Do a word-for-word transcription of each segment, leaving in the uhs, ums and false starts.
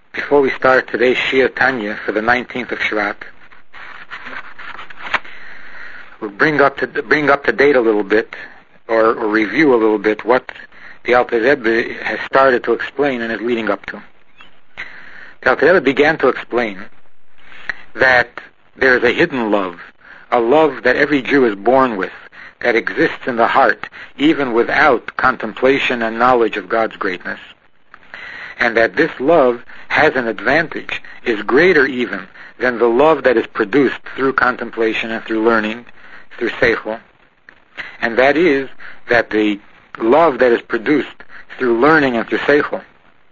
Before we start today's Shir Tanya for the nineteenth of Shvat, we'll bring up to bring up to date a little bit, or, or review a little bit what the Alter Rebbe has started to explain and is leading up to. The Alter Rebbe began to explain that there is a hidden love, a love that every Jew is born with, that exists in the heart, even without contemplation and knowledge of God's greatness. And that this love has an advantage, is greater even than the love that is produced through contemplation and through learning, through seichel. And that is that the love that is produced through learning and through seichel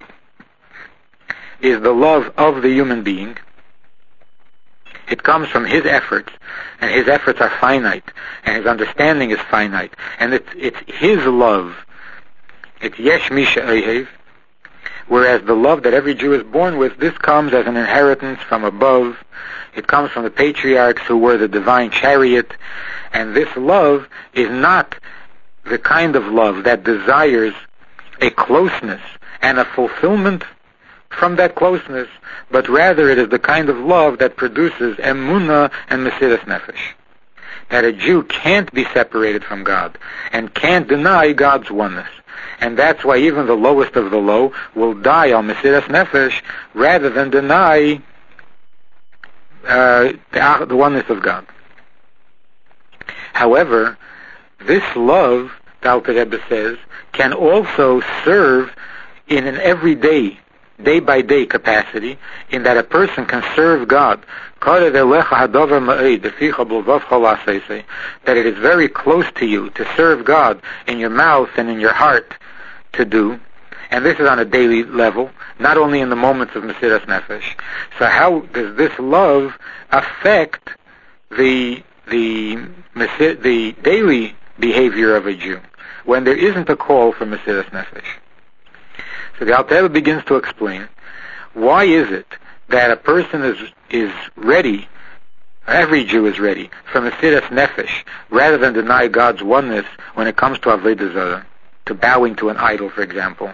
is the love of the human being. It comes from his efforts, and his efforts are finite, and his understanding is finite, and it's, it's his love. It's yesh misha ohev. Whereas the love that every Jew is born with, this comes as an inheritance from above. It comes from the patriarchs who were the divine chariot. And this love is not the kind of love that desires a closeness and a fulfillment from that closeness, but rather it is the kind of love that produces emunah and mesiras nefesh. That a Jew can't be separated from God and can't deny God's oneness. And that's why even the lowest of the low will die on mesiras nefesh rather than deny uh, the, the oneness of God. However, this love, the Alter Rebbe says, can also serve in an everyday, day-by-day capacity, in that a person can serve God. That it is very close to you to serve God in your mouth and in your heart to do. And this is on a daily level, not only in the moments of mesiras nefesh. So how does this love affect the the the daily behavior of a Jew when there isn't a call for mesiras nefesh? So the Alter Rebbe begins to explain, why is it that a person is is ready, every Jew is ready, for mesiras nefesh, rather than deny God's oneness when it comes to avodah zarah, to bowing to an idol, for example?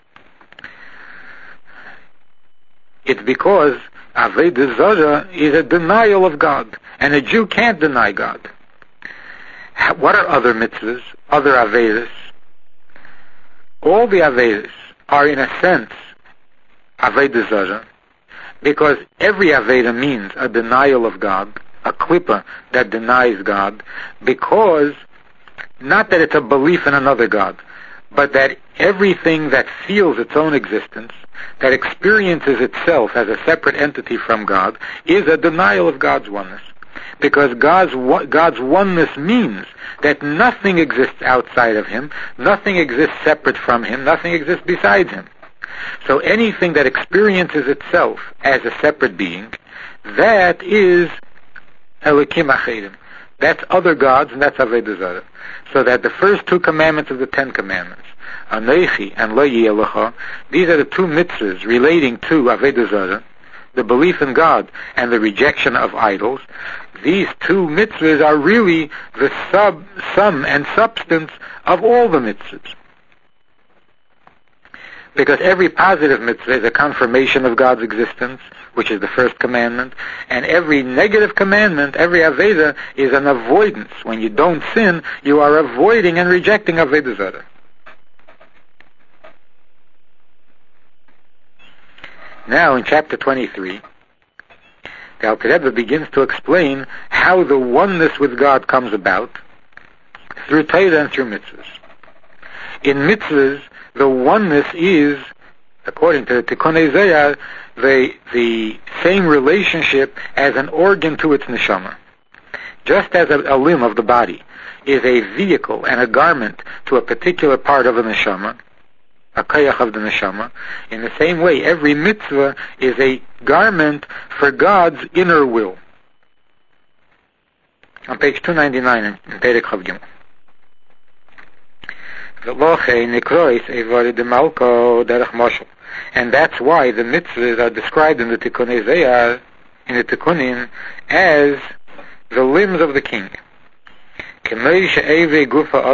It's because avodah zarah is a denial of God, and a Jew can't deny God. What are other mitzvahs, other avedas? All the avedas are, in a sense, avodah zarah, because every aveda means a denial of God, a klipa that denies God, because not that it's a belief in another God, but that everything that feels its own existence, that experiences itself as a separate entity from God, is a denial of God's oneness. Because God's God's oneness means that nothing exists outside of Him, nothing exists separate from Him, nothing exists besides Him. So anything that experiences itself as a separate being, that is Elokim Acherim. That's other gods, and that's avodah zarah. So that the first two commandments of the Ten Commandments, Anochi and Lo Yeh Lecha, these are the two mitzvahs relating to avodah zarah, the belief in God and the rejection of idols. These two mitzvahs are really the sub, sum and substance of all the mitzvahs. Because every positive mitzvah is a confirmation of God's existence, which is the first commandment, and every negative commandment, every aveda, is an avoidance. When you don't sin, you are avoiding and rejecting avodah zarah. Now, in chapter twenty-three, the Alter Rebbe begins to explain how the oneness with God comes about through Torah and through mitzvahs. In mitzvahs, the oneness is, according to Tikkunei Zohar, the, the same relationship as an organ to its neshama. Just as a, a limb of the body is a vehicle and a garment to a particular part of a neshama, a koyach of the neshama, in the same way, every mitzvah is a garment for God's inner will. On page two ninety-nine in Perek Chav Gimel. And that's why the mitzvahs are described in the Tikkunei Zohar, in the Tikkunim, as the limbs of the king.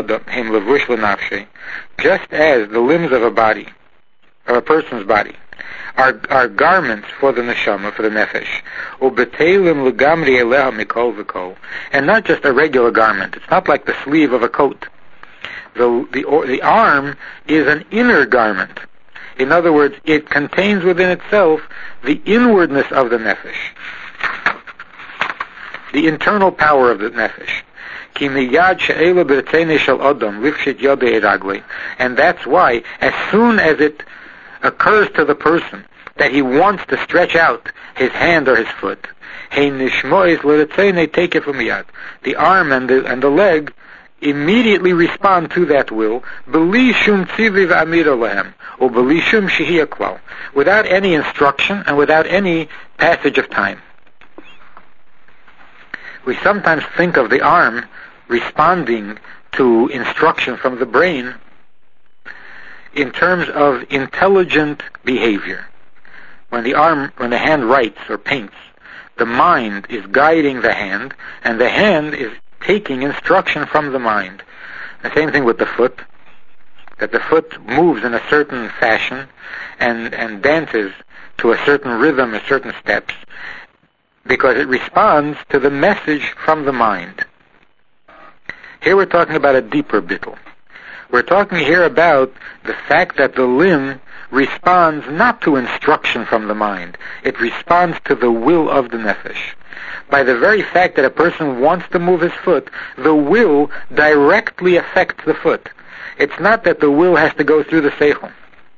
Just as the limbs of a body, of a person's body, are, are garments for the neshama, for the nefesh. Ubetelim legamri eleha mikol v'kol. And not just a regular garment. It's not like the sleeve of a coat. The, the, the arm is an inner garment. In other words, it contains within itself the inwardness of the nefesh, the internal power of the nefesh. And that's why, as soon as it occurs to the person that he wants to stretch out his hand or his foot, the arm and the, and the leg immediately respond to that will, without any instruction and without any passage of time. We sometimes think of the arm responding to instruction from the brain in terms of intelligent behavior. When the arm, when the hand writes or paints, the mind is guiding the hand, and the hand is taking instruction from the mind. The same thing with the foot, that the foot moves in a certain fashion and, and dances to a certain rhythm, a certain steps, because it responds to the message from the mind. Here we're talking about a deeper bittul. We're talking here about the fact that the limb responds not to instruction from the mind. It responds to the will of the nefesh. By the very fact that a person wants to move his foot, the will directly affects the foot. It's not that the will has to go through the seichel.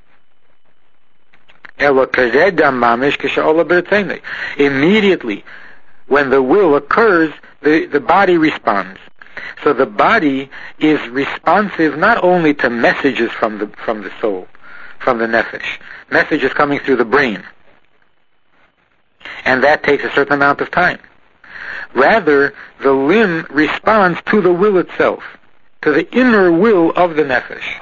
Immediately, when the will occurs, the, the body responds. So the body is responsive not only to messages from the from the soul, from the nefesh, messages coming through the brain, and that takes a certain amount of time. Rather, the limb responds to the will itself, to the inner will of the nefesh.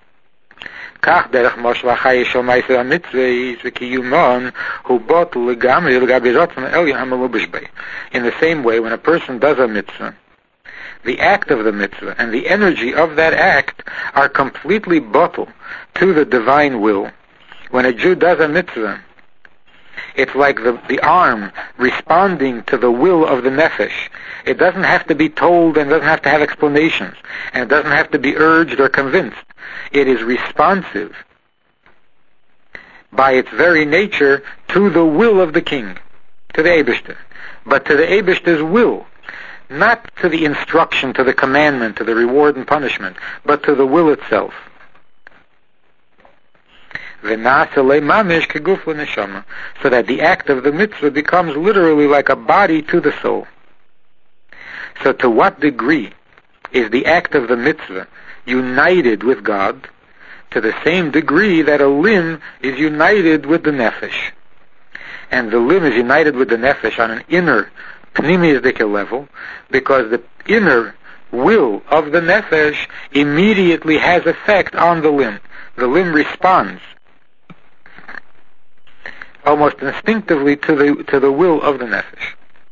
In the same way, when a person does a mitzvah, the act of the mitzvah and the energy of that act are completely bottled to the divine will. When a Jew does a mitzvah, it's like the, the arm responding to the will of the nefesh. It doesn't have to be told and doesn't have to have explanations, and it doesn't have to be urged or convinced. It is responsive by its very nature to the will of the king, to the Eibishter, but to the Eibishter's will. Not to the instruction, to the commandment, to the reward and punishment, but to the will itself. So that the act of the mitzvah becomes literally like a body to the soul. So to what degree is the act of the mitzvah united with God? To the same degree that a limb is united with the nefesh. And the limb is united with the nefesh on an inner pnimiyzdike level, because the inner will of the nefesh immediately has effect on the limb. The limb responds almost instinctively to the to the will of the nefesh.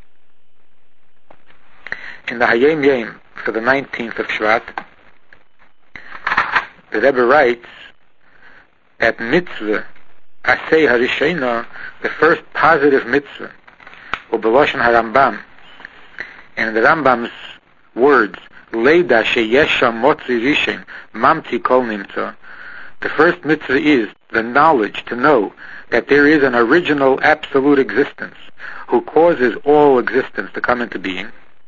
In the Hayom Yom for the nineteenth of Shvat, the Rebbe writes that mitzvah asay harishena, the first positive mitzvah, Ubeloshen HaRambam, and the Rambam's words, Leida sheyesha motzi rishen mamti kol nimtza. The first mitzvah is the knowledge, to know that there is an original absolute existence who causes all existence to come into being.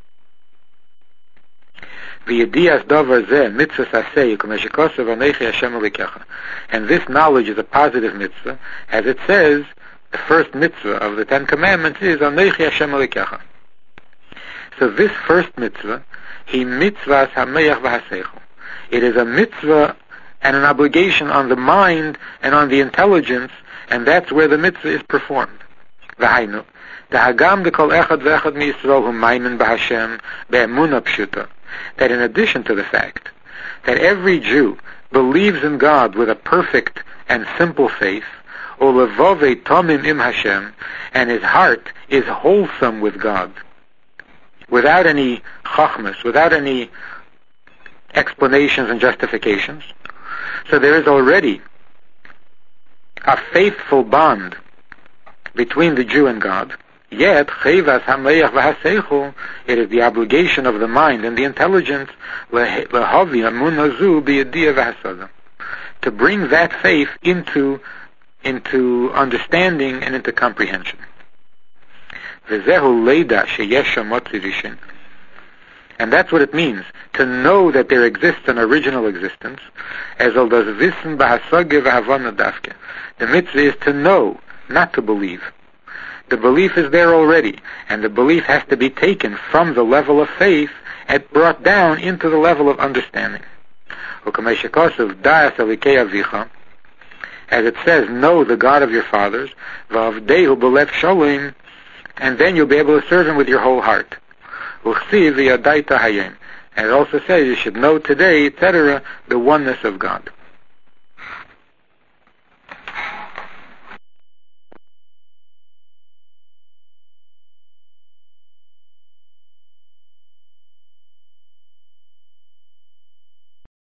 V'yedias davar zeh mitzvah sasei k'meshikosav anechi Hashem Elokecha. And this knowledge is a positive mitzvah, as it says, the first mitzvah of the Ten Commandments is Anechi Hashem Elokecha. So this first mitzvah, he mitzvahs hameach v'haseichel. It is a mitzvah and an obligation on the mind and on the intelligence, and that's where the mitzvah is performed. V'hainu, dehagam dekol echad v'echad miYisrael hu maimen b'Hashem be'emunah pshuta. That in addition to the fact that every Jew believes in God with a perfect and simple faith, Olevove tomim im Hashem, and his heart is wholesome with God, without any chachmas, without any explanations and justifications. So there is already a faithful bond between the Jew and God, yet chayvas hameich v'haseichel, it is the obligation of the mind and the intelligence lehavi emunah zu b'yediyah v'hasada, to bring that faith into into understanding and into comprehension. V'zehu leida sheyesh motzi rishin, and that's what it means to know that there exists an original existence, as al das wissen b'hasage v'havana dafke. The mitzvah is to know, not to believe. The belief is there already, and the belief has to be taken from the level of faith and brought down into the level of understanding. As it says, know the God of your fathers, and then you'll be able to serve Him with your whole heart. And it also says you should know today, et cetera, the oneness of God.